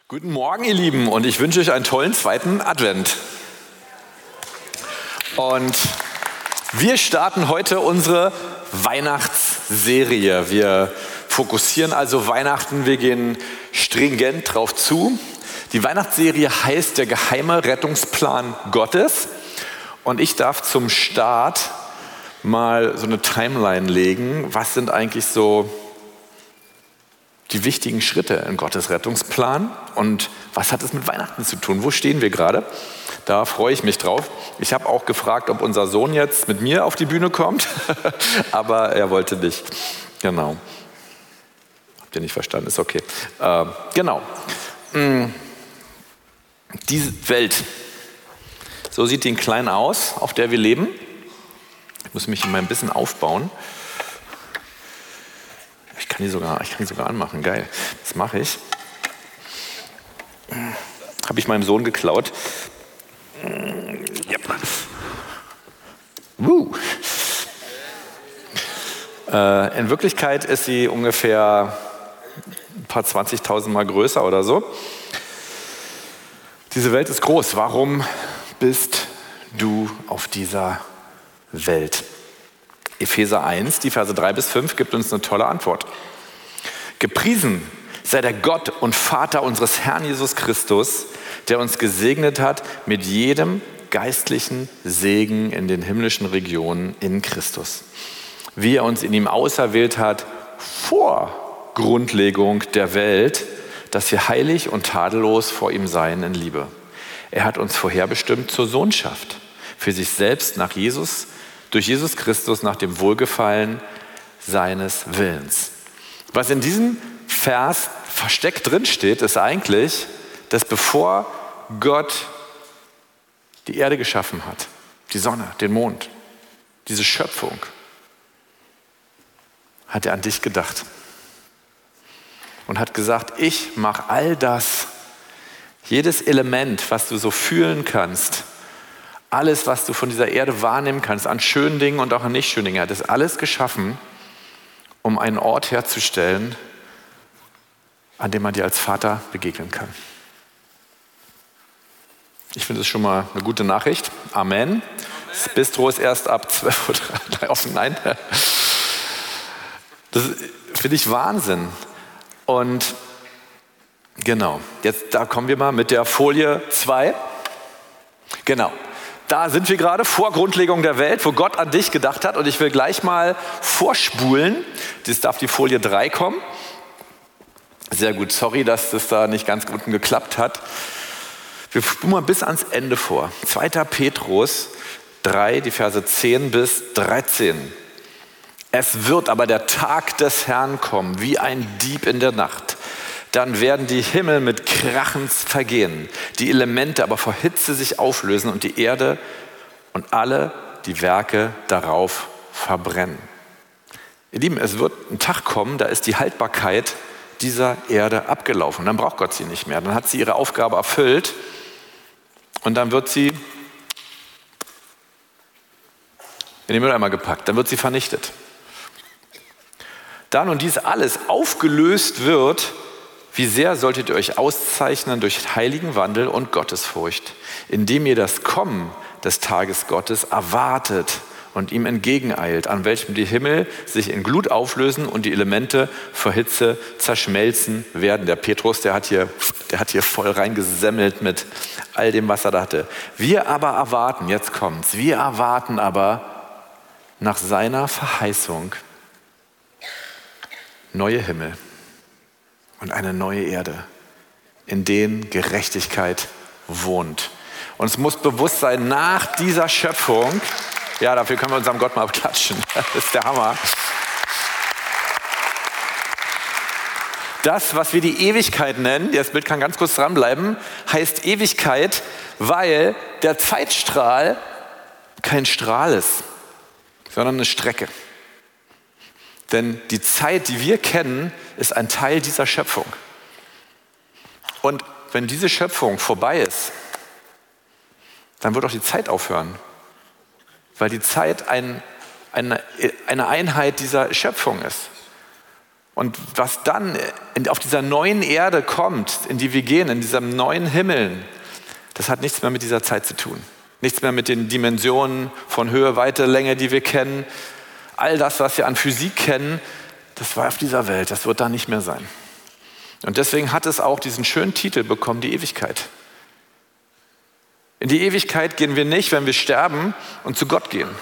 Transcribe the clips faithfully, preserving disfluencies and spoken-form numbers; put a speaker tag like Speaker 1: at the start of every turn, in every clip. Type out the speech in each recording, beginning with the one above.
Speaker 1: Guten Morgen, ihr Lieben, und ich wünsche euch einen tollen zweiten Advent. Und wir starten heute unsere Weihnachtsserie. Wir fokussieren also Weihnachten, wir gehen stringent drauf zu. Die Weihnachtsserie heißt der geheime Rettungsplan Gottes. Und ich darf zum Start mal so eine Timeline legen. Was sind eigentlich so die wichtigen Schritte in Gottes Rettungsplan und was hat es mit Weihnachten zu tun? Wo stehen wir gerade? Da freue ich mich drauf. Ich habe auch gefragt, ob unser Sohn jetzt mit mir auf die Bühne kommt, aber er wollte nicht. Genau. Habt ihr nicht verstanden? Ist okay. Äh, genau. Diese Welt, so sieht die klein aus, auf der wir leben. Ich muss mich mal ein bisschen aufbauen. Ich kann die sogar, ich kann die sogar anmachen, geil. Das mache ich. Habe ich meinem Sohn geklaut. Yep. Woo. Äh, in Wirklichkeit ist sie ungefähr ein paar zwanzigtausend Mal größer oder so. Diese Welt ist groß. Warum bist du auf dieser Welt? Epheser eins, die Verse drei bis fünf, gibt uns eine tolle Antwort. Gepriesen sei der Gott und Vater unseres Herrn Jesus Christus, der uns gesegnet hat mit jedem geistlichen Segen in den himmlischen Regionen in Christus. Wie er uns in ihm auserwählt hat vor Grundlegung der Welt, dass wir heilig und tadellos vor ihm seien in Liebe. Er hat uns vorherbestimmt zur Sohnschaft, für sich selbst nach Jesus, durch Jesus Christus nach dem Wohlgefallen seines Willens. Was in diesem Vers versteckt drin steht, ist eigentlich, dass bevor Gott die Erde geschaffen hat, die Sonne, den Mond, diese Schöpfung, hat er an dich gedacht und hat gesagt, ich mache all das, jedes Element, was du so fühlen kannst, alles, was du von dieser Erde wahrnehmen kannst, an schönen Dingen und auch an nicht schönen Dingen, hat es alles geschaffen, um einen Ort herzustellen, an dem man dir als Vater begegnen kann. Ich finde es schon mal eine gute Nachricht. Amen. Das Bistro ist erst ab zwölf Uhr offen. Nein. Das finde ich Wahnsinn. Und genau, jetzt da kommen wir mal mit der Folie zwei. Genau. Da sind wir gerade vor Grundlegung der Welt, wo Gott an dich gedacht hat. Und ich will gleich mal vorspulen. Das darf die Folie drei kommen. Sehr gut, sorry, dass das da nicht ganz unten geklappt hat. Wir spulen mal bis ans Ende vor. zweiter Petrus drei, die Verse zehn bis dreizehn. Es wird aber der Tag des Herrn kommen, wie ein Dieb in der Nacht. Dann werden die Himmel mit Krachens vergehen, die Elemente aber vor Hitze sich auflösen und die Erde und alle die Werke darauf verbrennen. Ihr Lieben, es wird ein Tag kommen, da ist die Haltbarkeit dieser Erde abgelaufen. Dann braucht Gott sie nicht mehr. Dann hat sie ihre Aufgabe erfüllt und dann wird sie in den Mülleimer gepackt. Dann wird sie vernichtet. Da nun dies alles aufgelöst wird, wie sehr solltet ihr euch auszeichnen durch heiligen Wandel und Gottesfurcht, indem ihr das Kommen des Tages Gottes erwartet und ihm entgegeneilt, an welchem die Himmel sich in Glut auflösen und die Elemente vor Hitze zerschmelzen werden. Der Petrus, der hat hier, der hat hier voll reingesemmelt mit all dem, was er da hatte. Wir aber erwarten, jetzt kommt's, wir erwarten aber nach seiner Verheißung neue Himmel und eine neue Erde, in denen Gerechtigkeit wohnt. Und es muss bewusst sein, nach dieser Schöpfung, ja, dafür können wir unserem Gott mal klatschen, das ist der Hammer. Das, was wir die Ewigkeit nennen, das Bild kann ganz kurz dranbleiben, heißt Ewigkeit, weil der Zeitstrahl kein Strahl ist, sondern eine Strecke. Denn die Zeit, die wir kennen, ist ein Teil dieser Schöpfung. Und wenn diese Schöpfung vorbei ist, dann wird auch die Zeit aufhören. Weil die Zeit ein, eine, eine Einheit dieser Schöpfung ist. Und was dann auf dieser neuen Erde kommt, in die wir gehen, in diesem neuen Himmel, das hat nichts mehr mit dieser Zeit zu tun. Nichts mehr mit den Dimensionen von Höhe, Weite, Länge, die wir kennen. All das, was wir an Physik kennen, das war auf dieser Welt, das wird da nicht mehr sein. Und deswegen hat es auch diesen schönen Titel bekommen, die Ewigkeit. In die Ewigkeit gehen wir nicht, wenn wir sterben und zu Gott gehen,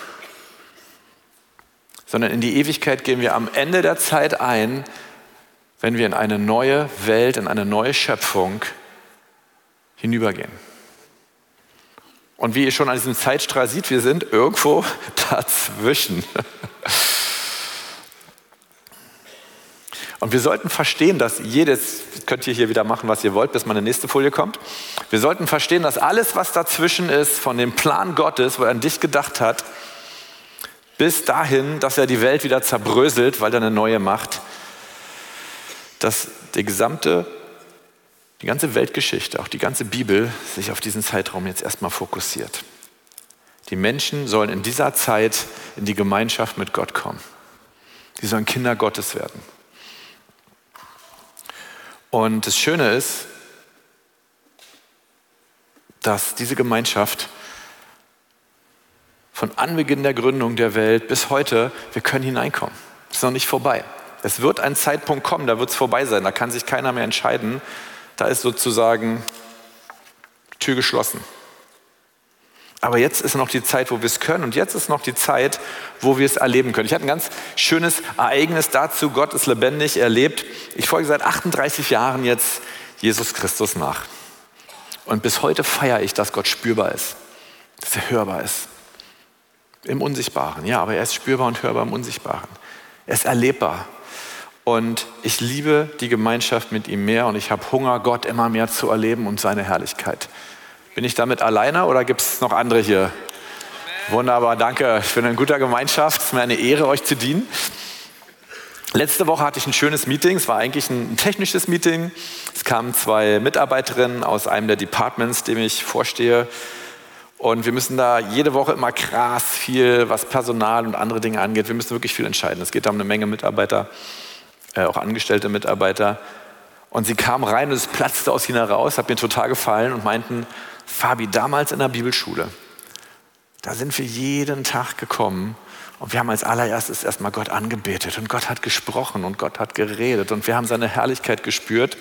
Speaker 1: sondern in die Ewigkeit gehen wir am Ende der Zeit ein, wenn wir in eine neue Welt, in eine neue Schöpfung hinübergehen. Und wie ihr schon an diesem Zeitstrahl seht, wir sind irgendwo dazwischen. Und wir sollten verstehen, dass jedes, könnt ihr hier wieder machen, was ihr wollt, bis meine nächste Folie kommt. Wir sollten verstehen, dass alles, was dazwischen ist, von dem Plan Gottes, wo er an dich gedacht hat, bis dahin, dass er die Welt wieder zerbröselt, weil er eine neue macht, dass die gesamte, die ganze Weltgeschichte, auch die ganze Bibel sich auf diesen Zeitraum jetzt erstmal fokussiert. Die Menschen sollen in dieser Zeit in die Gemeinschaft mit Gott kommen. Die sollen Kinder Gottes werden. Und das Schöne ist, dass diese Gemeinschaft von Anbeginn der Gründung der Welt bis heute, wir können hineinkommen. Es ist noch nicht vorbei. Es wird ein Zeitpunkt kommen, da wird es vorbei sein. Da kann sich keiner mehr entscheiden. Da ist sozusagen die Tür geschlossen. Aber jetzt ist noch die Zeit, wo wir es können. Und jetzt ist noch die Zeit, wo wir es erleben können. Ich hatte ein ganz schönes Ereignis dazu. Gott ist lebendig, er lebt. Ich folge seit achtunddreißig Jahren jetzt Jesus Christus nach. Und bis heute feiere ich, dass Gott spürbar ist, dass er hörbar ist. Im Unsichtbaren, ja, aber er ist spürbar und hörbar im Unsichtbaren. Er ist erlebbar. Und ich liebe die Gemeinschaft mit ihm mehr und ich habe Hunger, Gott immer mehr zu erleben und seine Herrlichkeit. Bin ich damit alleine oder gibt es noch andere hier? Wunderbar, danke. Ich bin in guter Gemeinschaft. Es ist mir eine Ehre, euch zu dienen. Letzte Woche hatte ich ein schönes Meeting. Es war eigentlich ein technisches Meeting. Es kamen zwei Mitarbeiterinnen aus einem der Departments, dem ich vorstehe. Und wir müssen da jede Woche immer krass viel, was Personal und andere Dinge angeht. Wir müssen wirklich viel entscheiden. Es geht da um eine Menge Mitarbeiter, äh, auch angestellte Mitarbeiter. Und sie kamen rein und es platzte aus ihnen heraus, hat mir total gefallen und meinten, Fabi, damals in der Bibelschule, da sind wir jeden Tag gekommen und wir haben als allererstes erstmal Gott angebetet und Gott hat gesprochen und Gott hat geredet und wir haben seine Herrlichkeit gespürt.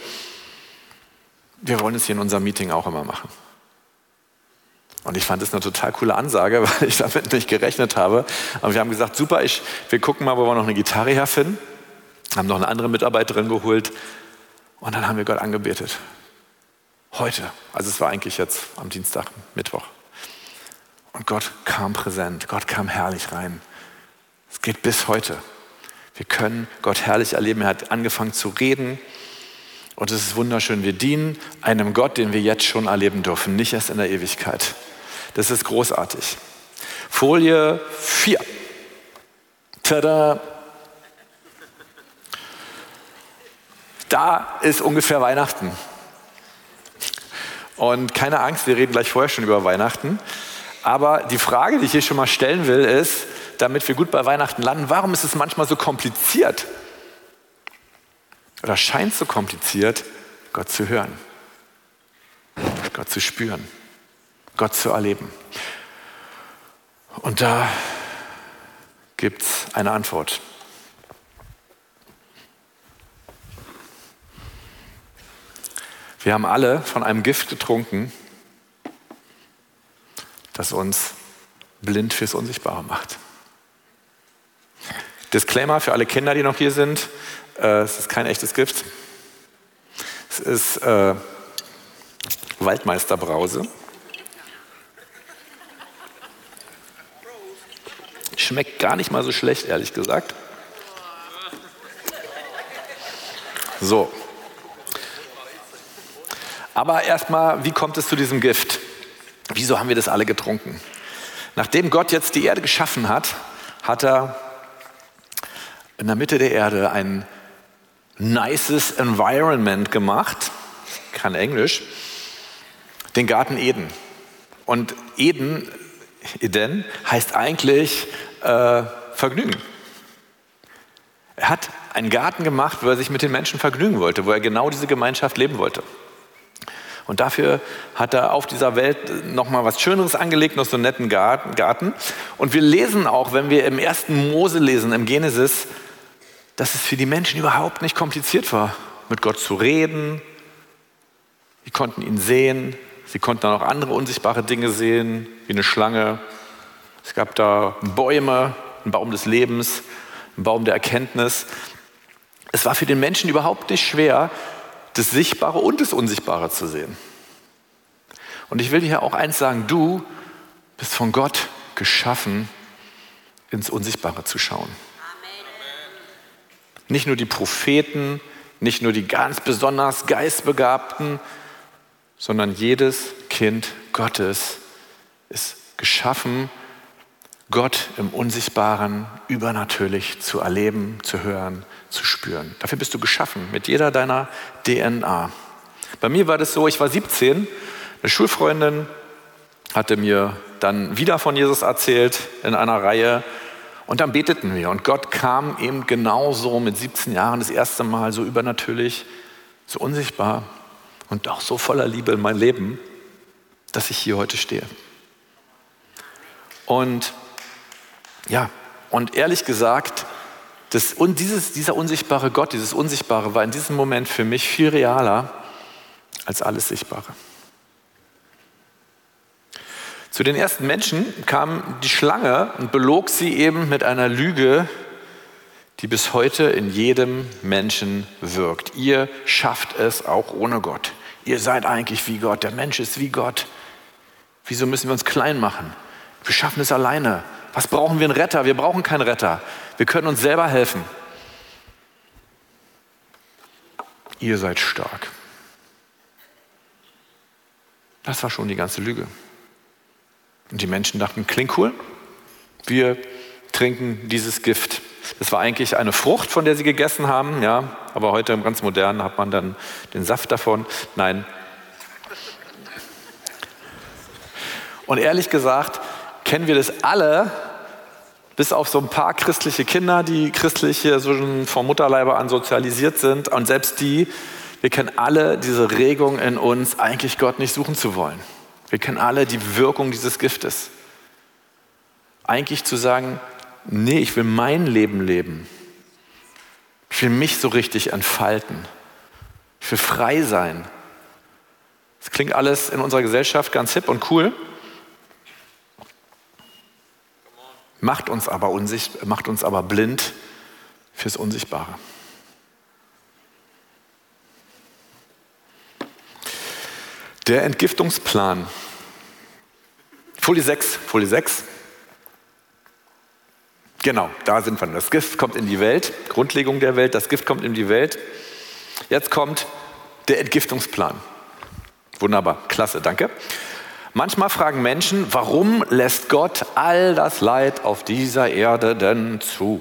Speaker 1: Wir wollen es hier in unserem Meeting auch immer machen. Und ich fand das eine total coole Ansage, weil ich damit nicht gerechnet habe. Aber wir haben gesagt, super, ich, wir gucken mal, wo wir noch eine Gitarre herfinden. Haben noch eine andere Mitarbeiterin geholt und dann haben wir Gott angebetet. Heute, also es war eigentlich jetzt am Dienstag, Mittwoch. Und Gott kam präsent, Gott kam herrlich rein. Es geht bis heute. Wir können Gott herrlich erleben. Er hat angefangen zu reden und es ist wunderschön. Wir dienen einem Gott, den wir jetzt schon erleben dürfen, nicht erst in der Ewigkeit. Das ist großartig. Folie vier. Tada! Da ist ungefähr Weihnachten. Und keine Angst, wir reden gleich vorher schon über Weihnachten. Aber die Frage, die ich hier schon mal stellen will, ist, damit wir gut bei Weihnachten landen, warum ist es manchmal so kompliziert? Oder scheint so kompliziert, Gott zu hören, Gott zu spüren, Gott zu erleben? Und da gibt es eine Antwort. Wir haben alle von einem Gift getrunken, das uns blind fürs Unsichtbare macht. Disclaimer für alle Kinder, die noch hier sind. Äh, es ist kein echtes Gift. Es ist äh, Waldmeisterbrause. Schmeckt gar nicht mal so schlecht, ehrlich gesagt. So. Aber erstmal, wie kommt es zu diesem Gift? Wieso haben wir das alle getrunken? Nachdem Gott jetzt die Erde geschaffen hat, hat er in der Mitte der Erde ein nices Environment gemacht, kein Englisch, den Garten Eden. Und Eden, Eden heißt eigentlich äh, Vergnügen. Er hat einen Garten gemacht, wo er sich mit den Menschen vergnügen wollte, wo er genau diese Gemeinschaft leben wollte. Und dafür hat er auf dieser Welt nochmal was Schöneres angelegt, noch so einen netten Garten. Und wir lesen auch, wenn wir im ersten Mose lesen, im Genesis, dass es für die Menschen überhaupt nicht kompliziert war, mit Gott zu reden. Die konnten ihn sehen. Sie konnten dann auch andere unsichtbare Dinge sehen, wie eine Schlange. Es gab da Bäume, einen Baum des Lebens, einen Baum der Erkenntnis. Es war für den Menschen überhaupt nicht schwer, das Sichtbare und das Unsichtbare zu sehen. Und ich will dir auch eins sagen, du bist von Gott geschaffen, ins Unsichtbare zu schauen. Nicht nur die Propheten, nicht nur die ganz besonders Geistbegabten, sondern jedes Kind Gottes ist geschaffen, Gott im Unsichtbaren übernatürlich zu erleben, zu hören, zu spüren. Dafür bist du geschaffen, mit jeder deiner D N A. Bei mir war das so, ich war siebzehn, eine Schulfreundin hatte mir dann wieder von Jesus erzählt in einer Reihe und dann beteten wir und Gott kam eben genauso mit siebzehn Jahren das erste Mal so übernatürlich, so unsichtbar und auch so voller Liebe in mein Leben, dass ich hier heute stehe. Und ja, und ehrlich gesagt, das, und dieses, dieser unsichtbare Gott, dieses Unsichtbare war in diesem Moment für mich viel realer als alles Sichtbare. Zu den ersten Menschen kam die Schlange und belog sie eben mit einer Lüge, die bis heute in jedem Menschen wirkt. Ihr schafft es auch ohne Gott. Ihr seid eigentlich wie Gott, der Mensch ist wie Gott. Wieso müssen wir uns klein machen? Wir schaffen es alleine. Was brauchen wir einen Retter? Wir brauchen keinen Retter. Wir können uns selber helfen. Ihr seid stark. Das war schon die ganze Lüge. Und die Menschen dachten, klingt cool. Wir trinken dieses Gift. Das war eigentlich eine Frucht, von der sie gegessen haben. Ja, aber heute im ganz modernen hat man dann den Saft davon. Nein. Und ehrlich gesagt, kennen wir das alle, bis auf so ein paar christliche Kinder, die christliche so schon vom Mutterleibe an sozialisiert sind. Und selbst die, wir kennen alle diese Regung in uns, eigentlich Gott nicht suchen zu wollen. Wir kennen alle die Wirkung dieses Giftes. Eigentlich zu sagen, nee, ich will mein Leben leben. Ich will mich so richtig entfalten. Ich will frei sein. Das klingt alles in unserer Gesellschaft ganz hip und cool. Macht uns aber unsicht, macht uns aber blind fürs Unsichtbare. Der Entgiftungsplan. Folie sechs, Folie sechs. Genau, da sind wir. Das Gift kommt in die Welt, Grundlegung der Welt, das Gift kommt in die Welt. Jetzt kommt der Entgiftungsplan. Wunderbar, klasse, danke. Manchmal fragen Menschen, warum lässt Gott all das Leid auf dieser Erde denn zu?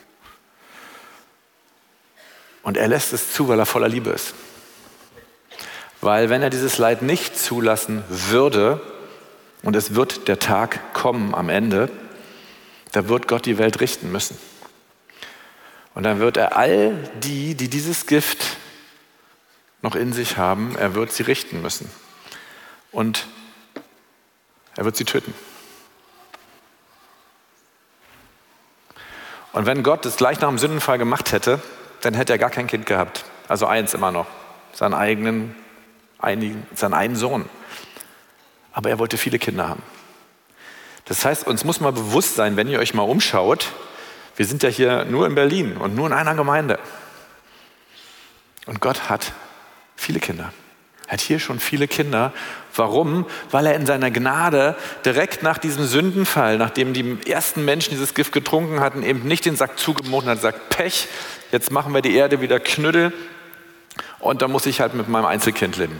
Speaker 1: Und er lässt es zu, weil er voller Liebe ist. Weil wenn er dieses Leid nicht zulassen würde, und es wird der Tag kommen am Ende, da wird Gott die Welt richten müssen. Und dann wird er all die, die dieses Gift noch in sich haben, er wird sie richten müssen. Und er wird sie töten. Und wenn Gott das gleich nach dem Sündenfall gemacht hätte, dann hätte er gar kein Kind gehabt. Also eins immer noch, seinen eigenen, einigen, seinen einen Sohn. Aber er wollte viele Kinder haben. Das heißt, uns muss mal bewusst sein, wenn ihr euch mal umschaut, wir sind ja hier nur in Berlin und nur in einer Gemeinde. Und Gott hat viele Kinder. Er hat hier schon viele Kinder. Warum? Weil er in seiner Gnade direkt nach diesem Sündenfall, nachdem die ersten Menschen dieses Gift getrunken hatten, eben nicht den Sack zugemacht und hat gesagt, Pech, jetzt machen wir die Erde wieder Knüttel und dann muss ich halt mit meinem Einzelkind leben.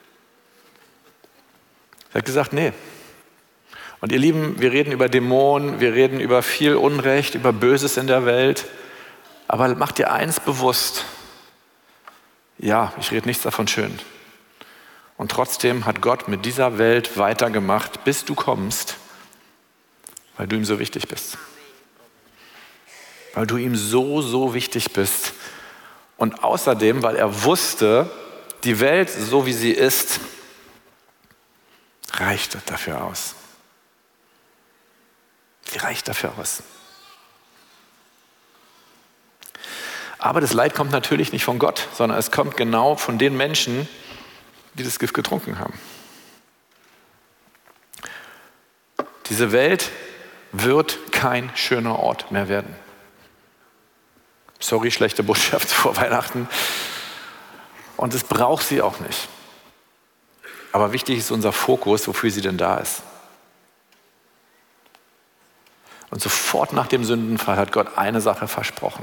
Speaker 1: Er hat gesagt, nee. Und ihr Lieben, wir reden über Dämonen, wir reden über viel Unrecht, über Böses in der Welt, aber macht dir eins bewusst, ja, ich rede nichts davon schön. Und trotzdem hat Gott mit dieser Welt weitergemacht, bis du kommst, weil du ihm so wichtig bist. Weil du ihm so, so wichtig bist, Und außerdem, weil er wusste, die Welt, so wie sie ist, reicht dafür aus. Sie reicht dafür aus. Aber das Leid kommt natürlich nicht von Gott, sondern es kommt genau von den Menschen, die das Gift getrunken haben. Diese Welt wird kein schöner Ort mehr werden. Sorry, schlechte Botschaft vor Weihnachten. Und es braucht sie auch nicht. Aber wichtig ist unser Fokus, wofür sie denn da ist. Und sofort nach dem Sündenfall hat Gott eine Sache versprochen.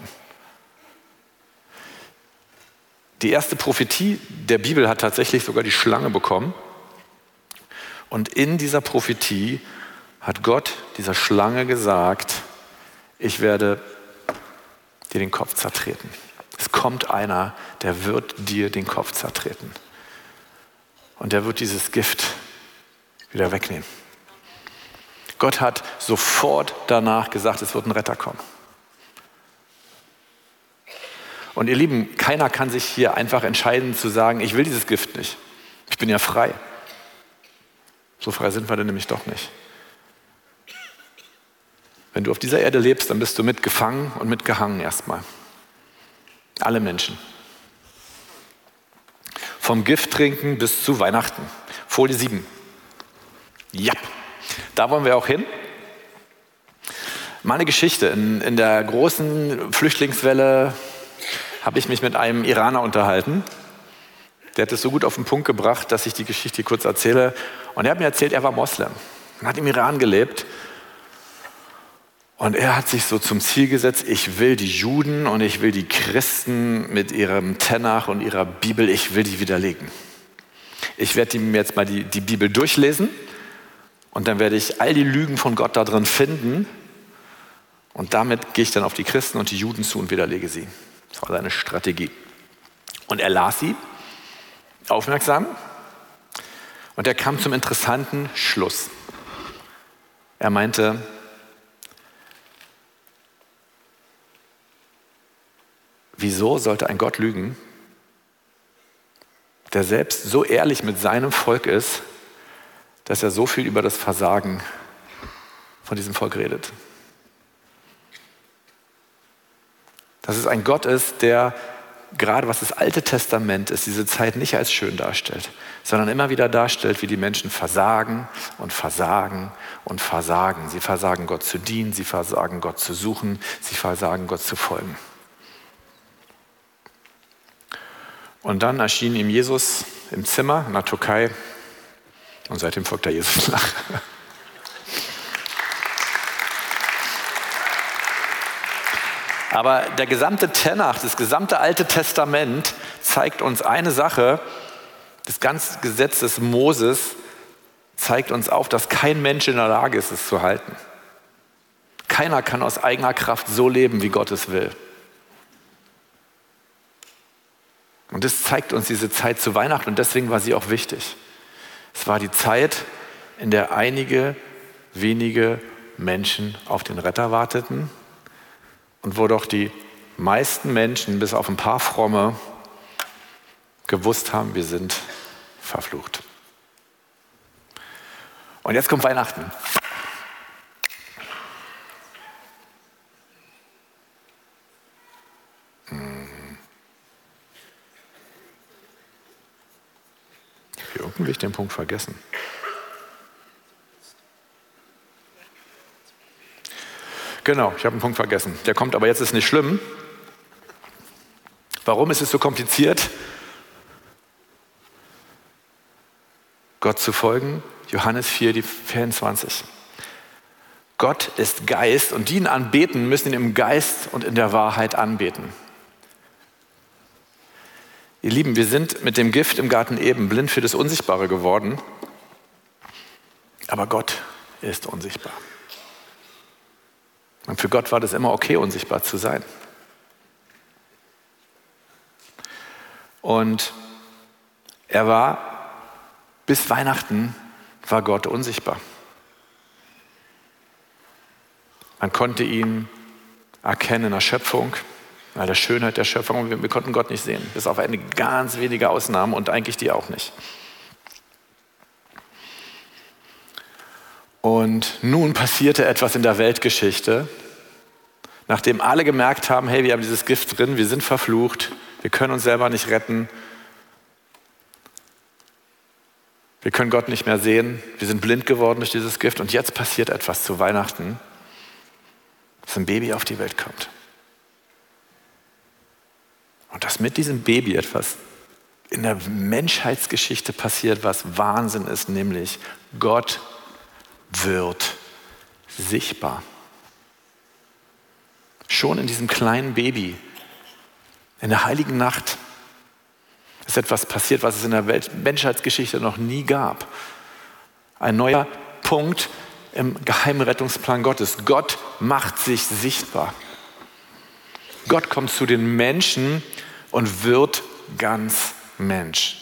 Speaker 1: Die erste Prophetie der Bibel hat tatsächlich sogar die Schlange bekommen. Und in dieser Prophetie hat Gott dieser Schlange gesagt, ich werde dir den Kopf zertreten. Es kommt einer, der wird dir den Kopf zertreten. Und der wird dieses Gift wieder wegnehmen. Gott hat sofort danach gesagt, es wird ein Retter kommen. Und ihr Lieben, keiner kann sich hier einfach entscheiden zu sagen, ich will dieses Gift nicht. Ich bin ja frei. So frei sind wir denn nämlich doch nicht. Wenn du auf dieser Erde lebst, dann bist du mitgefangen und mitgehangen erstmal. Alle Menschen. Vom Gift trinken bis zu Weihnachten. Folie sieben. Ja, da wollen wir auch hin. Mal eine Geschichte. In, in der großen Flüchtlingswelle habe ich mich mit einem Iraner unterhalten. Der hat es so gut auf den Punkt gebracht, dass ich die Geschichte kurz erzähle. Und er hat mir erzählt, er war Moslem und hat im Iran gelebt. Und er hat sich so zum Ziel gesetzt, ich will die Juden und ich will die Christen mit ihrem Tenach und ihrer Bibel, ich will die widerlegen. Ich werde mir jetzt mal die, die Bibel durchlesen und dann werde ich all die Lügen von Gott da drin finden und damit gehe ich dann auf die Christen und die Juden zu und widerlege sie. Das war seine Strategie. Und er las sie aufmerksam und er kam zum interessanten Schluss. Er meinte, wieso sollte ein Gott lügen, der selbst so ehrlich mit seinem Volk ist, dass er so viel über das Versagen von diesem Volk redet? Dass es ein Gott ist, der gerade was das Alte Testament ist, diese Zeit nicht als schön darstellt, sondern immer wieder darstellt, wie die Menschen versagen und versagen und versagen. Sie versagen, Gott zu dienen, sie versagen, Gott zu suchen, sie versagen, Gott zu folgen. Und dann erschien ihm Jesus im Zimmer in der Türkei und seitdem folgt er Jesus nach. Aber der gesamte Tenach, das gesamte Alte Testament zeigt uns eine Sache, das ganze Gesetz des Moses zeigt uns auf, dass kein Mensch in der Lage ist, es zu halten. Keiner kann aus eigener Kraft so leben, wie Gott es will. Und das zeigt uns diese Zeit zu Weihnachten und deswegen war sie auch wichtig. Es war die Zeit, in der einige wenige Menschen auf den Retter warteten und wo doch die meisten Menschen, bis auf ein paar Fromme, gewusst haben, wir sind verflucht. Und jetzt kommt Weihnachten. Irgendwie habe ich den Punkt vergessen. Genau, ich habe einen Punkt vergessen. Der kommt, aber jetzt ist nicht schlimm. Warum ist es so kompliziert, Gott zu folgen? Johannes vier, die vierundzwanzig. Gott ist Geist und die ihn anbeten, müssen ihn im Geist und in der Wahrheit anbeten. Ihr Lieben, wir sind mit dem Gift im Garten Eden blind für das Unsichtbare geworden, aber Gott ist unsichtbar. Und für Gott war das immer okay, unsichtbar zu sein. Und er war, bis Weihnachten war Gott unsichtbar. Man konnte ihn erkennen in der Schöpfung, in aller Schönheit der Schöpfung. Und wir, wir konnten Gott nicht sehen, bis auf eine ganz wenige Ausnahmen und eigentlich die auch nicht. Und nun passierte etwas in der Weltgeschichte, nachdem alle gemerkt haben, hey, wir haben dieses Gift drin, wir sind verflucht, wir können uns selber nicht retten, wir können Gott nicht mehr sehen, wir sind blind geworden durch dieses Gift und jetzt passiert etwas zu Weihnachten, dass ein Baby auf die Welt kommt. Und dass mit diesem Baby etwas in der Menschheitsgeschichte passiert, was Wahnsinn ist, nämlich Gott wird sichtbar. Schon in diesem kleinen Baby, in der heiligen Nacht, ist etwas passiert, was es in der Welt- Menschheitsgeschichte noch nie gab. Ein neuer Punkt im geheimen Rettungsplan Gottes. Gott macht sich sichtbar. Gott kommt zu den Menschen und wird ganz Mensch.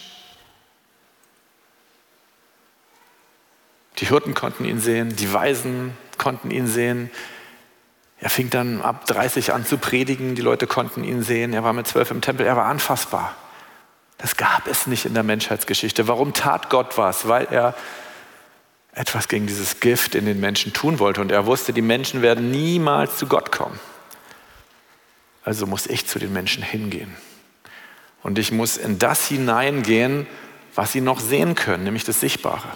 Speaker 1: Die Hirten konnten ihn sehen, die Weisen konnten ihn sehen. Er fing dann ab dreißig an zu predigen, die Leute konnten ihn sehen. Er war mit zwölf im Tempel, er war anfassbar. Das gab es nicht in der Menschheitsgeschichte. Warum tat Gott was? Weil er etwas gegen dieses Gift in den Menschen tun wollte. Und er wusste, die Menschen werden niemals zu Gott kommen. Also muss ich zu den Menschen hingehen. Und ich muss in das hineingehen, was sie noch sehen können, nämlich das Sichtbare.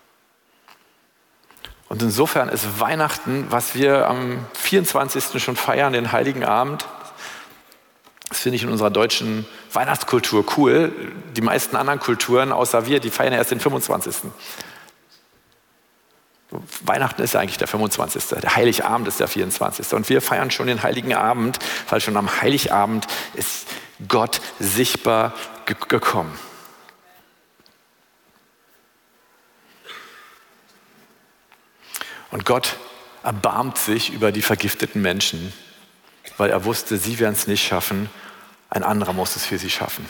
Speaker 1: Und insofern ist Weihnachten, was wir am vierundzwanzigsten schon feiern, den Heiligen Abend, das finde ich in unserer deutschen Weihnachtskultur cool. Die meisten anderen Kulturen, außer wir, die feiern erst den fünfundzwanzigsten Weihnachten ist ja eigentlich der fünfundzwanzigste Der Heiligabend ist der vierundzwanzigste Und wir feiern schon den Heiligen Abend, weil schon am Heiligabend ist Gott sichtbar ge- gekommen. Und Gott erbarmt sich über die vergifteten Menschen, weil er wusste, sie werden es nicht schaffen, ein anderer muss es für sie schaffen.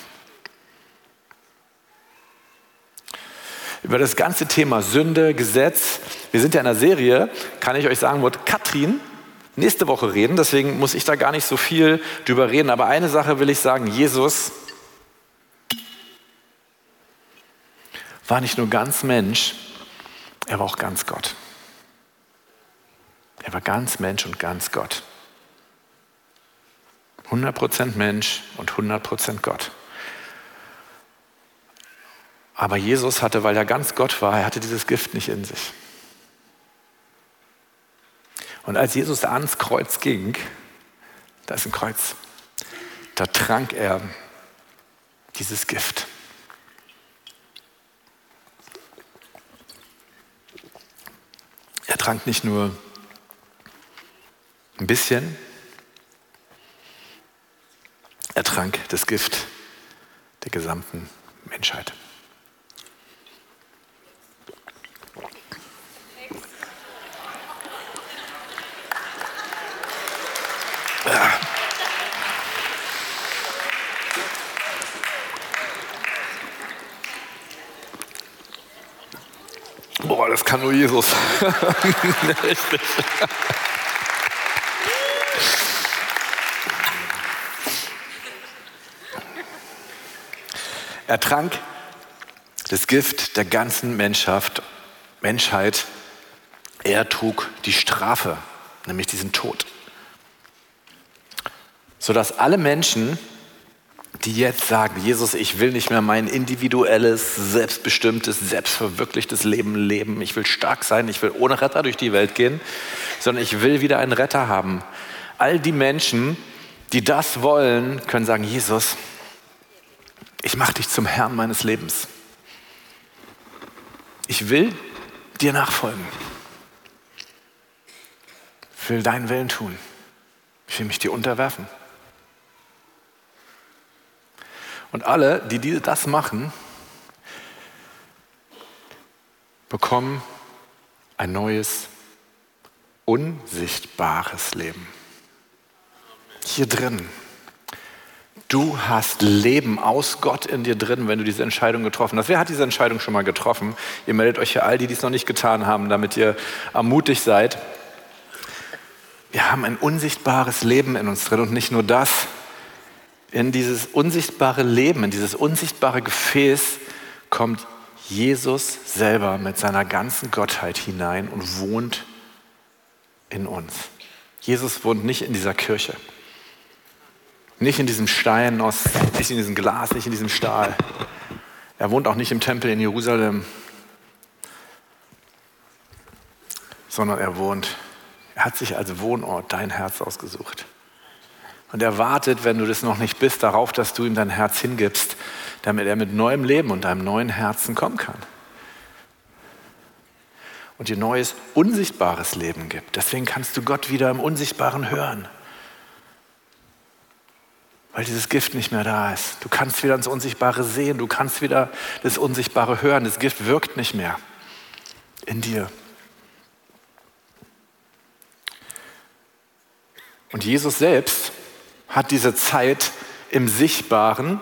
Speaker 1: Über das ganze Thema Sünde, Gesetz, wir sind ja in einer Serie, kann ich euch sagen, wird Katrin nächste Woche reden, deswegen muss ich da gar nicht so viel drüber reden, aber eine Sache will ich sagen, Jesus war nicht nur ganz Mensch, er war auch ganz Gott. Er war ganz Mensch und ganz Gott. hundert Prozent Mensch und hundert Prozent Gott. Aber Jesus hatte, weil er ganz Gott war, er hatte dieses Gift nicht in sich. Und als Jesus ans Kreuz ging, da ist ein Kreuz, da trank er dieses Gift. Er trank nicht nur ein bisschen, er trank das Gift der gesamten Menschheit. Ja. Boah, das kann nur Jesus. Richtig. Er trank das Gift der ganzen Menschheit, Menschheit. Er trug die Strafe, nämlich diesen Tod. Sodass alle Menschen, die jetzt sagen, Jesus, ich will nicht mehr mein individuelles, selbstbestimmtes, selbstverwirklichtes Leben leben. Ich will stark sein, ich will ohne Retter durch die Welt gehen, sondern ich will wieder einen Retter haben. All die Menschen, die das wollen, können sagen, Jesus, ich mache dich zum Herrn meines Lebens. Ich will dir nachfolgen. Ich will deinen Willen tun. Ich will mich dir unterwerfen. Und alle, die das machen, bekommen ein neues, unsichtbares Leben. Hier drin. Du hast Leben aus Gott in dir drin, wenn du diese Entscheidung getroffen hast. Wer hat diese Entscheidung schon mal getroffen? Ihr meldet euch für all die, die es noch nicht getan haben, damit ihr ermutigt seid. Wir haben ein unsichtbares Leben in uns drin und nicht nur das, In dieses unsichtbare Leben, in dieses unsichtbare Gefäß kommt Jesus selber mit seiner ganzen Gottheit hinein und wohnt in uns. Jesus wohnt nicht in dieser Kirche, nicht in diesem Stein, aus, nicht in diesem Glas, nicht in diesem Stahl. Er wohnt auch nicht im Tempel in Jerusalem, sondern er wohnt, er hat sich als Wohnort dein Herz ausgesucht. Und er wartet, wenn du das noch nicht bist, darauf, dass du ihm dein Herz hingibst, damit er mit neuem Leben und deinem neuen Herzen kommen kann. Und dir neues, unsichtbares Leben gibt. Deswegen kannst du Gott wieder im Unsichtbaren hören. Weil dieses Gift nicht mehr da ist. Du kannst wieder ins Unsichtbare sehen, du kannst wieder das Unsichtbare hören. Das Gift wirkt nicht mehr in dir. Und Jesus selbst hat diese Zeit im Sichtbaren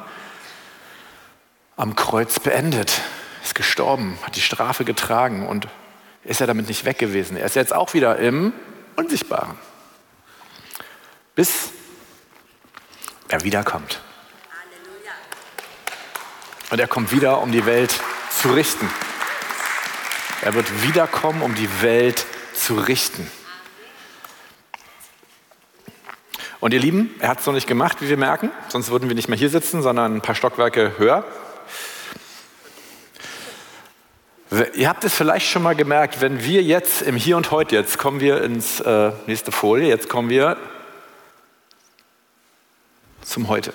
Speaker 1: am Kreuz beendet. Ist gestorben, hat die Strafe getragen und ist ja damit nicht weg gewesen. Er ist jetzt auch wieder im Unsichtbaren. Bis er wiederkommt. Und er kommt wieder, um die Welt zu richten. Er wird wiederkommen, um die Welt zu richten. Und ihr Lieben, er hat es noch nicht gemacht, wie wir merken, sonst würden wir nicht mehr hier sitzen, sondern ein paar Stockwerke höher. Ihr habt es vielleicht schon mal gemerkt, wenn wir jetzt im Hier und Heute, jetzt kommen wir ins äh, nächste Folie, jetzt kommen wir zum Heute.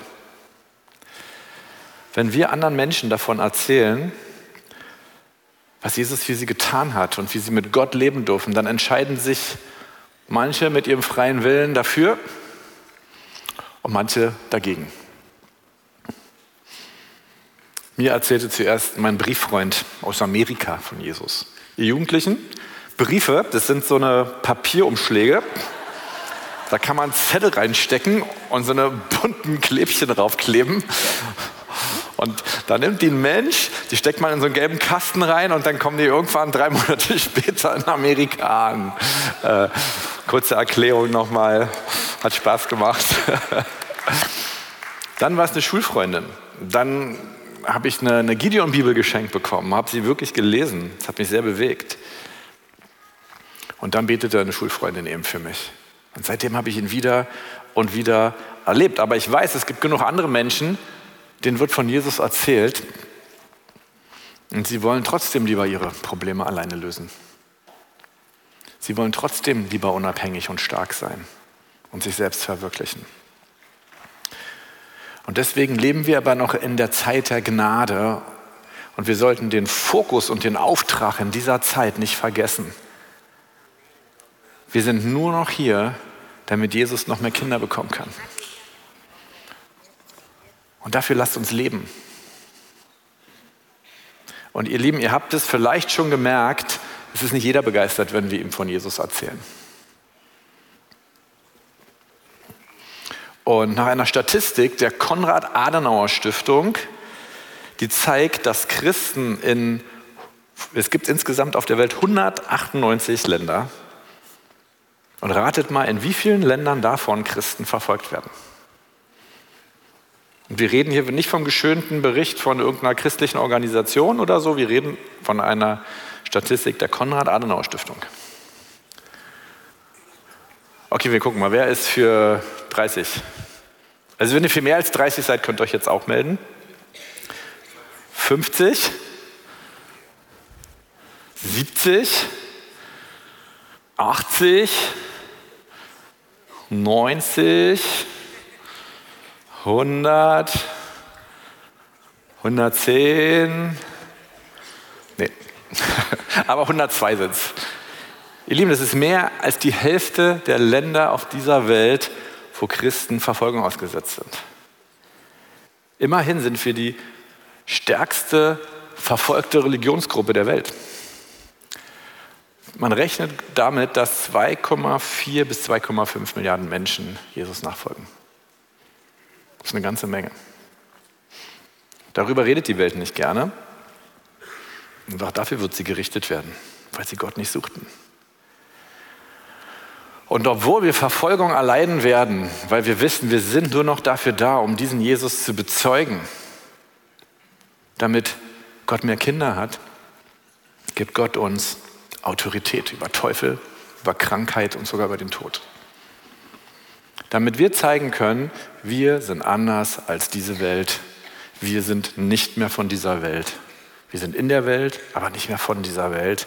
Speaker 1: Wenn wir anderen Menschen davon erzählen, was Jesus für sie getan hat und wie sie mit Gott leben dürfen, dann entscheiden sich manche mit ihrem freien Willen dafür und manche dagegen. Mir erzählte zuerst mein Brieffreund aus Amerika von Jesus. Ihr Jugendlichen, Briefe, das sind so eine Papierumschläge. Da kann man Zettel reinstecken und so eine bunten Klebchen draufkleben. Und da nimmt die ein Mensch, die steckt man in so einen gelben Kasten rein und dann kommen die irgendwann drei Monate später in Amerika an. Äh, kurze Erklärung nochmal, hat Spaß gemacht. Dann war es eine Schulfreundin. Dann habe ich eine, eine Gideon-Bibel geschenkt bekommen, habe sie wirklich gelesen. Das hat mich sehr bewegt. Und dann betete eine Schulfreundin eben für mich. Und seitdem habe ich ihn wieder und wieder erlebt. Aber ich weiß, es gibt genug andere Menschen, denen wird von Jesus erzählt und sie wollen trotzdem lieber ihre Probleme alleine lösen. Sie wollen trotzdem lieber unabhängig und stark sein und sich selbst verwirklichen. Und deswegen leben wir aber noch in der Zeit der Gnade und wir sollten den Fokus und den Auftrag in dieser Zeit nicht vergessen. Wir sind nur noch hier, damit Jesus noch mehr Kinder bekommen kann. Und dafür lasst uns leben. Und ihr Lieben, ihr habt es vielleicht schon gemerkt, es ist nicht jeder begeistert, wenn wir ihm von Jesus erzählen. Und nach einer Statistik der Konrad-Adenauer-Stiftung, die zeigt, dass Christen in, es gibt insgesamt auf der Welt hundertachtundneunzig Länder. Und ratet mal, in wie vielen Ländern davon Christen verfolgt werden. Und wir reden hier nicht vom geschönten Bericht von irgendeiner christlichen Organisation oder so, wir reden von einer Statistik der Konrad-Adenauer-Stiftung. Okay, wir gucken mal, wer ist für dreißig? Also wenn ihr für mehr als dreißig seid, könnt ihr euch jetzt auch melden. fünfzig? siebzig? achtzig? neunzig? hundert? hundertzehn? Nee, aber hundertzwei sind es. Ihr Lieben, das ist mehr als die Hälfte der Länder auf dieser Welt, wo Christen Verfolgung ausgesetzt sind. Immerhin sind wir die stärkste verfolgte Religionsgruppe der Welt. Man rechnet damit, dass zwei Komma vier bis zwei Komma fünf Milliarden Menschen Jesus nachfolgen. Das ist eine ganze Menge. Darüber redet die Welt nicht gerne. Und auch dafür wird sie gerichtet werden, weil sie Gott nicht suchten. Und obwohl wir Verfolgung erleiden werden, weil wir wissen, wir sind nur noch dafür da, um diesen Jesus zu bezeugen, damit Gott mehr Kinder hat, gibt Gott uns Autorität über Teufel, über Krankheit und sogar über den Tod. Damit wir zeigen können, wir sind anders als diese Welt. Wir sind nicht mehr von dieser Welt. Wir sind in der Welt, aber nicht mehr von dieser Welt.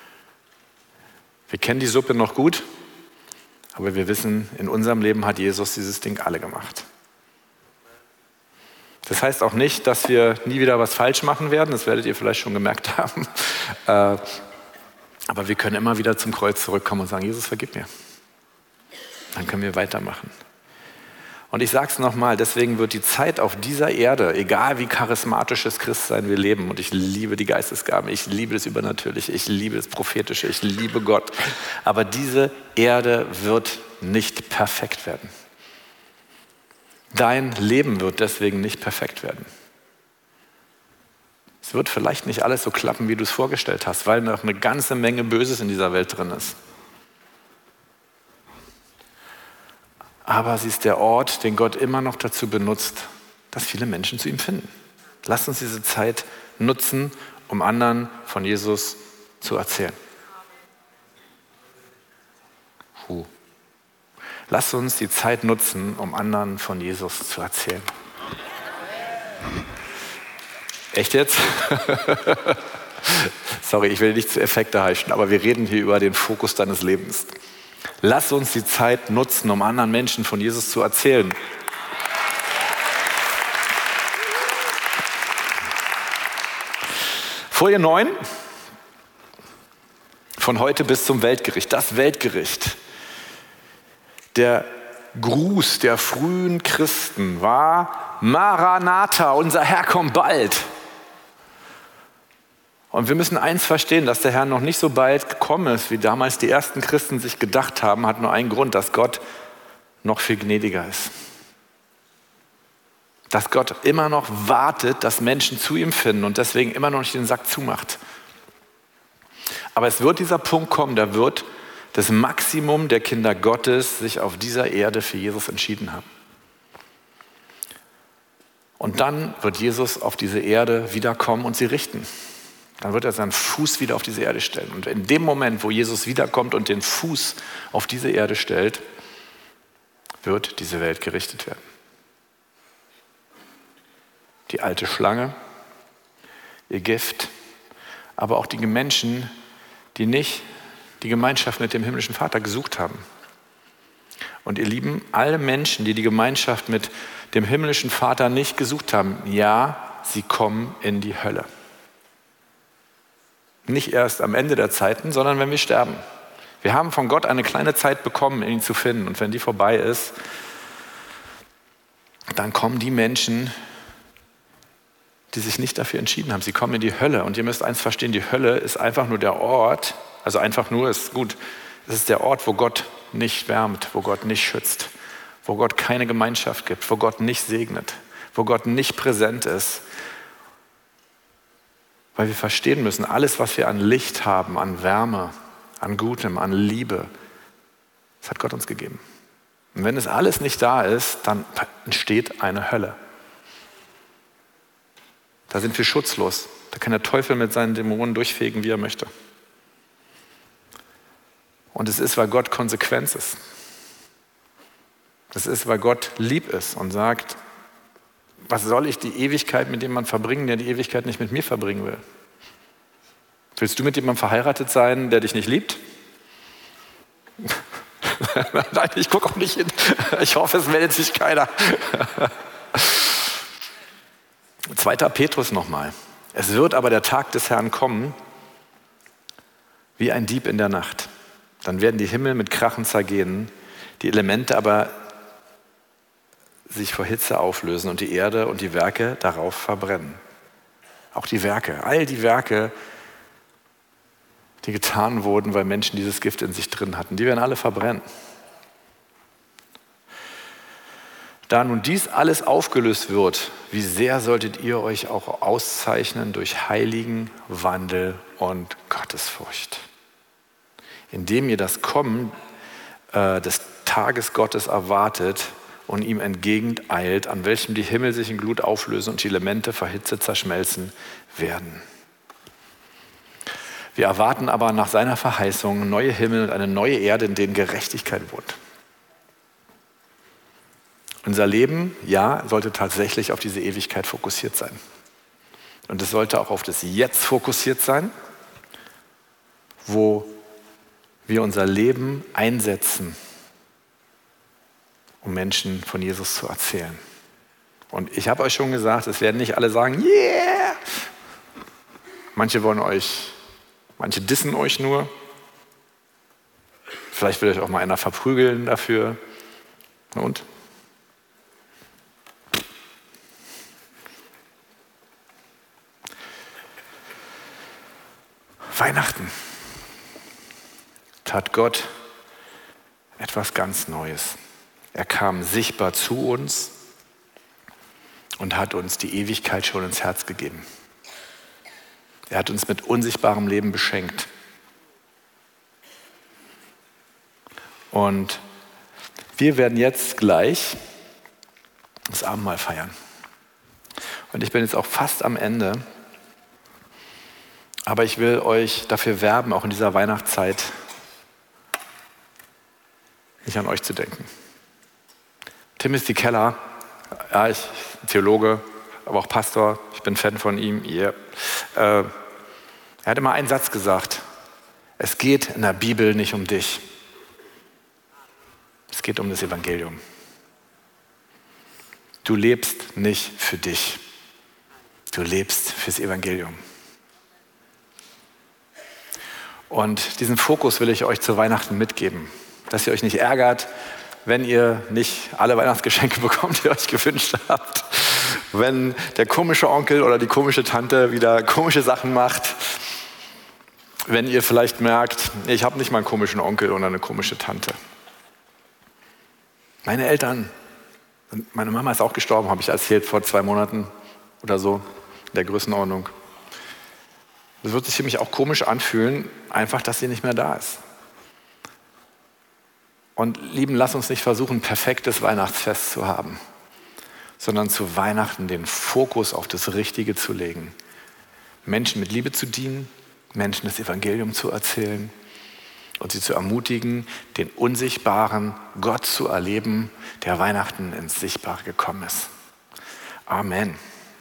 Speaker 1: Wir kennen die Suppe noch gut, aber wir wissen, in unserem Leben hat Jesus dieses Ding alle gemacht. Das heißt auch nicht, dass wir nie wieder was falsch machen werden, das werdet ihr vielleicht schon gemerkt haben. Aber wir können immer wieder zum Kreuz zurückkommen und sagen, Jesus, vergib mir. Dann können wir weitermachen. Und ich sage es nochmal, deswegen wird die Zeit auf dieser Erde, egal wie charismatisches Christsein wir leben, und ich liebe die Geistesgaben, ich liebe das Übernatürliche, ich liebe das Prophetische, ich liebe Gott, aber diese Erde wird nicht perfekt werden. Dein Leben wird deswegen nicht perfekt werden. Es wird vielleicht nicht alles so klappen, wie du es vorgestellt hast, weil noch eine ganze Menge Böses in dieser Welt drin ist. Aber sie ist der Ort, den Gott immer noch dazu benutzt, dass viele Menschen zu ihm finden. Lasst uns diese Zeit nutzen, um anderen von Jesus zu erzählen. Puh. Lasst uns die Zeit nutzen, um anderen von Jesus zu erzählen. Echt jetzt? Sorry, ich will nicht zu Effekte heischen, aber wir reden hier über den Fokus deines Lebens. Lass uns die Zeit nutzen, um anderen Menschen von Jesus zu erzählen. Folie neun. Von heute bis zum Weltgericht. Das Weltgericht. Der Gruß der frühen Christen war: Maranatha, unser Herr kommt bald. Und wir müssen eins verstehen, dass der Herr noch nicht so bald gekommen ist, wie damals die ersten Christen sich gedacht haben, hat nur einen Grund, dass Gott noch viel gnädiger ist. Dass Gott immer noch wartet, dass Menschen zu ihm finden und deswegen immer noch nicht den Sack zumacht. Aber es wird dieser Punkt kommen, da wird das Maximum der Kinder Gottes sich auf dieser Erde für Jesus entschieden haben. Und dann wird Jesus auf diese Erde wiederkommen und sie richten. Dann wird er seinen Fuß wieder auf diese Erde stellen. Und in dem Moment, wo Jesus wiederkommt und den Fuß auf diese Erde stellt, wird diese Welt gerichtet werden. Die alte Schlange, ihr Gift, aber auch die Menschen, die nicht die Gemeinschaft mit dem himmlischen Vater gesucht haben. Und ihr Lieben, alle Menschen, die die Gemeinschaft mit dem himmlischen Vater nicht gesucht haben, ja, sie kommen in die Hölle. Nicht erst am Ende der Zeiten, sondern wenn wir sterben. Wir haben von Gott eine kleine Zeit bekommen, ihn zu finden. Und wenn die vorbei ist, dann kommen die Menschen, die sich nicht dafür entschieden haben. Sie kommen in die Hölle. Und ihr müsst eins verstehen, die Hölle ist einfach nur der Ort, also einfach nur ist gut, es ist der Ort, wo Gott nicht wärmt, wo Gott nicht schützt, wo Gott keine Gemeinschaft gibt, wo Gott nicht segnet, wo Gott nicht präsent ist. Weil wir verstehen müssen, alles, was wir an Licht haben, an Wärme, an Gutem, an Liebe, das hat Gott uns gegeben. Und wenn es alles nicht da ist, dann entsteht eine Hölle. Da sind wir schutzlos. Da kann der Teufel mit seinen Dämonen durchfegen, wie er möchte. Und es ist, weil Gott konsequent ist. Es ist, weil Gott lieb ist und sagt, was soll ich die Ewigkeit mit jemandem verbringen, der die Ewigkeit nicht mit mir verbringen will? Willst du mit jemandem verheiratet sein, der dich nicht liebt? Nein, ich gucke auch nicht hin. Ich hoffe, es meldet sich keiner. Zweiter Petrus nochmal. Es wird aber der Tag des Herrn kommen, wie ein Dieb in der Nacht. Dann werden die Himmel mit Krachen zergehen, die Elemente aber sich vor Hitze auflösen und die Erde und die Werke darauf verbrennen. Auch die Werke, all die Werke, die getan wurden, weil Menschen dieses Gift in sich drin hatten, die werden alle verbrennen. Da nun dies alles aufgelöst wird, wie sehr solltet ihr euch auch auszeichnen durch heiligen Wandel und Gottesfurcht, indem ihr das Kommen äh, des Tages Gottes erwartet und ihm entgegeneilt, an welchem die Himmel sich in Glut auflösen und die Elemente verhitzt zerschmelzen werden. Wir erwarten aber nach seiner Verheißung neue Himmel und eine neue Erde, in denen Gerechtigkeit wohnt. Unser Leben, ja, sollte tatsächlich auf diese Ewigkeit fokussiert sein. Und es sollte auch auf das Jetzt fokussiert sein, wo wir unser Leben einsetzen, um Menschen von Jesus zu erzählen. Und ich habe euch schon gesagt, es werden nicht alle sagen, yeah! Manche wollen euch, manche dissen euch nur. Vielleicht will euch auch mal einer verprügeln dafür. Und? Weihnachten tat Gott etwas ganz Neues. Er kam sichtbar zu uns und hat uns die Ewigkeit schon ins Herz gegeben. Er hat uns mit unsichtbarem Leben beschenkt. Und wir werden jetzt gleich das Abendmahl feiern. Und ich bin jetzt auch fast am Ende. Aber ich will euch dafür werben, auch in dieser Weihnachtszeit nicht an euch zu denken. Timothy Keller, ja, ich Theologe, aber auch Pastor, ich bin Fan von ihm. Yeah. Äh, er hat immer einen Satz gesagt: Es geht in der Bibel nicht um dich. Es geht um das Evangelium. Du lebst nicht für dich. Du lebst fürs Evangelium. Und diesen Fokus will ich euch zu Weihnachten mitgeben, dass ihr euch nicht ärgert, wenn ihr nicht alle Weihnachtsgeschenke bekommt, die ihr euch gewünscht habt, wenn der komische Onkel oder die komische Tante wieder komische Sachen macht, wenn ihr vielleicht merkt, ich habe nicht mal einen komischen Onkel oder eine komische Tante. Meine Eltern, meine Mama ist auch gestorben, habe ich erzählt, vor zwei Monaten oder so, in der Größenordnung. Es wird sich für mich auch komisch anfühlen, einfach, dass sie nicht mehr da ist. Und Lieben, lass uns nicht versuchen, ein perfektes Weihnachtsfest zu haben, sondern zu Weihnachten den Fokus auf das Richtige zu legen. Menschen mit Liebe zu dienen, Menschen das Evangelium zu erzählen und sie zu ermutigen, den unsichtbaren Gott zu erleben, der Weihnachten ins Sichtbare gekommen ist. Amen.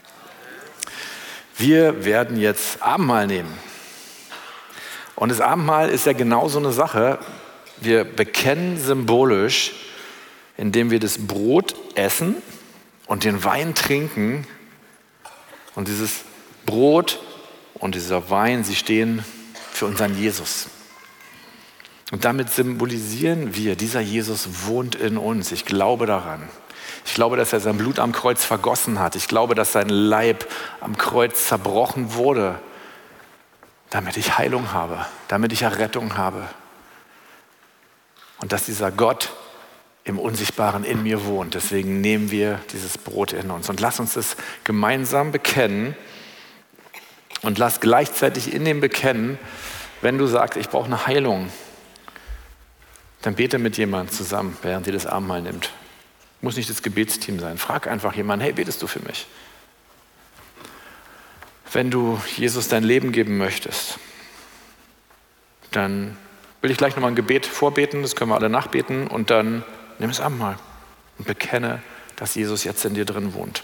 Speaker 1: Wir werden jetzt Abendmahl nehmen. Und das Abendmahl ist ja genau so eine Sache. Wir bekennen symbolisch, indem wir das Brot essen und den Wein trinken. Und dieses Brot und dieser Wein, sie stehen für unseren Jesus. Und damit symbolisieren wir, dieser Jesus wohnt in uns. Ich glaube daran. Ich glaube, dass er sein Blut am Kreuz vergossen hat. Ich glaube, dass sein Leib am Kreuz zerbrochen wurde, damit ich Heilung habe, damit ich Errettung habe. Und dass dieser Gott im Unsichtbaren in mir wohnt. Deswegen nehmen wir dieses Brot in uns. Und lass uns das gemeinsam bekennen. Und lass gleichzeitig in dem Bekennen, wenn du sagst, ich brauche eine Heilung, dann bete mit jemandem zusammen, während ihr das Abendmahl nimmt. Muss nicht das Gebetsteam sein. Frag einfach jemanden, hey, betest du für mich? Wenn du Jesus dein Leben geben möchtest, dann will ich gleich nochmal ein Gebet vorbeten, das können wir alle nachbeten, und dann nimm es Abendmahl und bekenne, dass Jesus jetzt in dir drin wohnt.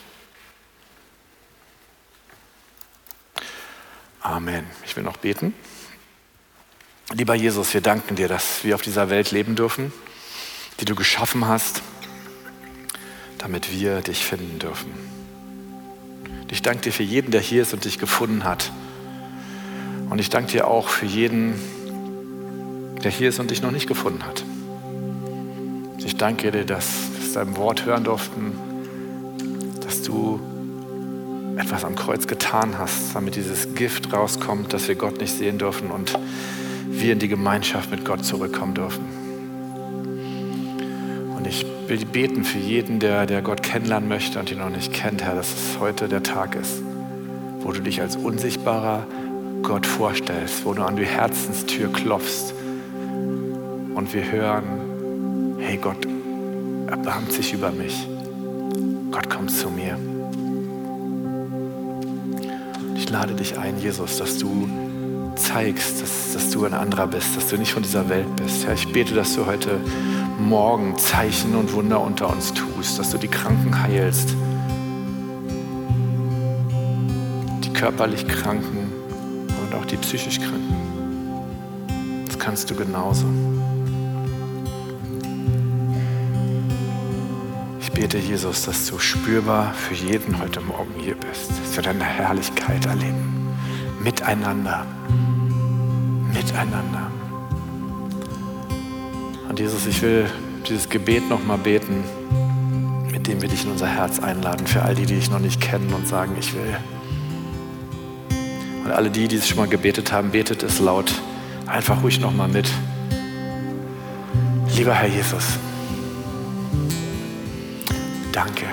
Speaker 1: Amen. Ich will noch beten. Lieber Jesus, wir danken dir, dass wir auf dieser Welt leben dürfen, die du geschaffen hast, damit wir dich finden dürfen. Ich danke dir für jeden, der hier ist und dich gefunden hat. Und ich danke dir auch für jeden, der hier ist und dich noch nicht gefunden hat. Ich danke dir, dass wir dein Wort hören durften, dass du etwas am Kreuz getan hast, damit dieses Gift rauskommt, dass wir Gott nicht sehen dürfen und wir in die Gemeinschaft mit Gott zurückkommen dürfen. Und ich will beten für jeden, der, der Gott kennenlernen möchte und ihn noch nicht kennt, Herr, dass es heute der Tag ist, wo du dich als unsichtbarer Gott vorstellst, wo du an die Herzenstür klopfst und wir hören, hey, Gott erbarmt sich über mich. Gott kommt zu mir. Ich lade dich ein, Jesus, dass du zeigst, dass, dass du ein anderer bist, dass du nicht von dieser Welt bist. Herr, ich bete, dass du heute Morgen Zeichen und Wunder unter uns tust, dass du die Kranken heilst, die körperlich Kranken und auch die psychisch Kranken. Das kannst du genauso. Ich bete, Jesus, dass du spürbar für jeden heute Morgen hier bist, dass wir deine Herrlichkeit erleben. Miteinander. Miteinander. Und Jesus, ich will dieses Gebet nochmal beten, mit dem wir dich in unser Herz einladen, für all die, die dich noch nicht kennen und sagen, ich will. Und alle die, die es schon mal gebetet haben, betet es laut, einfach ruhig nochmal mit. Lieber Herr Jesus, danke,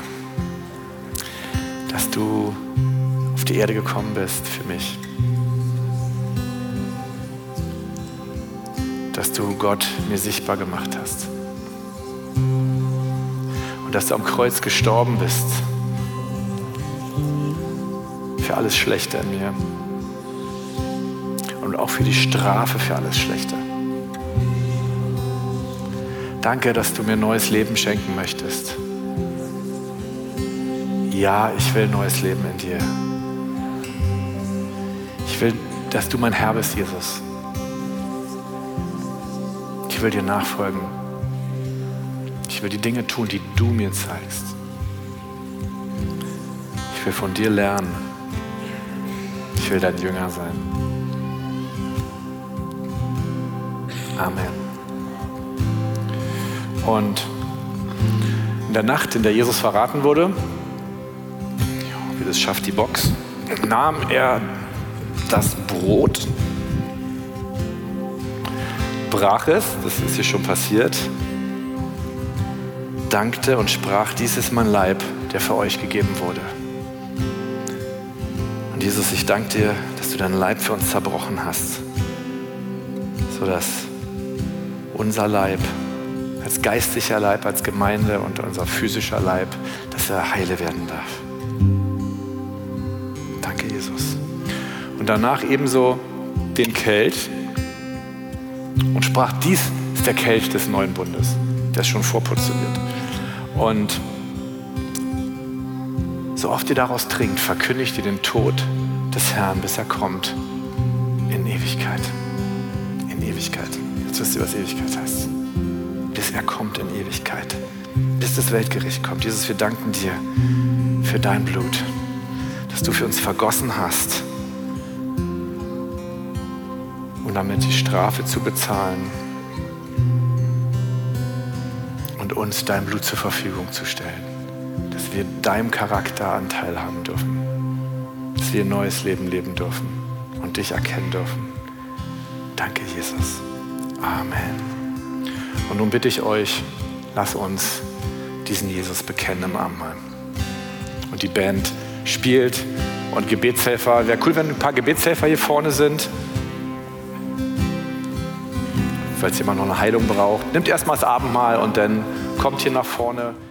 Speaker 1: dass du auf die Erde gekommen bist für mich. Dass du Gott mir sichtbar gemacht hast. Und dass du am Kreuz gestorben bist. Für alles Schlechte in mir. Und auch für die Strafe für alles Schlechte. Danke, dass du mir neues Leben schenken möchtest. Ja, ich will neues Leben in dir. Ich will, dass du mein Herr bist, Jesus. Ich will dir nachfolgen. Ich will die Dinge tun, die du mir zeigst. Ich will von dir lernen. Ich will dein Jünger sein. Amen. Und in der Nacht, in der Jesus verraten wurde, wie das schafft die Box, nahm er das Brot, brach es, das ist hier schon passiert, dankte und sprach, dies ist mein Leib, der für euch gegeben wurde. Und Jesus, ich danke dir, dass du deinen Leib für uns zerbrochen hast, sodass unser Leib, als geistlicher Leib, als Gemeinde und unser physischer Leib, dass er heile werden darf. Danke, Jesus. Und danach ebenso den Kelch und sprach, dies ist der Kelch des neuen Bundes. Der ist schon vorportioniert. Und so oft ihr daraus trinkt, verkündigt ihr den Tod des Herrn, bis er kommt in Ewigkeit. In Ewigkeit. Jetzt wisst ihr, was Ewigkeit heißt. Bis er kommt in Ewigkeit. Bis das Weltgericht kommt. Jesus, wir danken dir für dein Blut, das du für uns vergossen hast, um damit die Strafe zu bezahlen und uns dein Blut zur Verfügung zu stellen. Dass wir deinem Charakter Anteil haben dürfen. Dass wir ein neues Leben leben dürfen und dich erkennen dürfen. Danke, Jesus. Amen. Und nun bitte ich euch, lass uns diesen Jesus bekennen im Abendmahl. Und die Band spielt und Gebetshelfer. Wäre cool, wenn ein paar Gebetshelfer hier vorne sind. Falls jemand noch eine Heilung braucht, nimmt erstmal das Abendmahl und dann kommt hier nach vorne.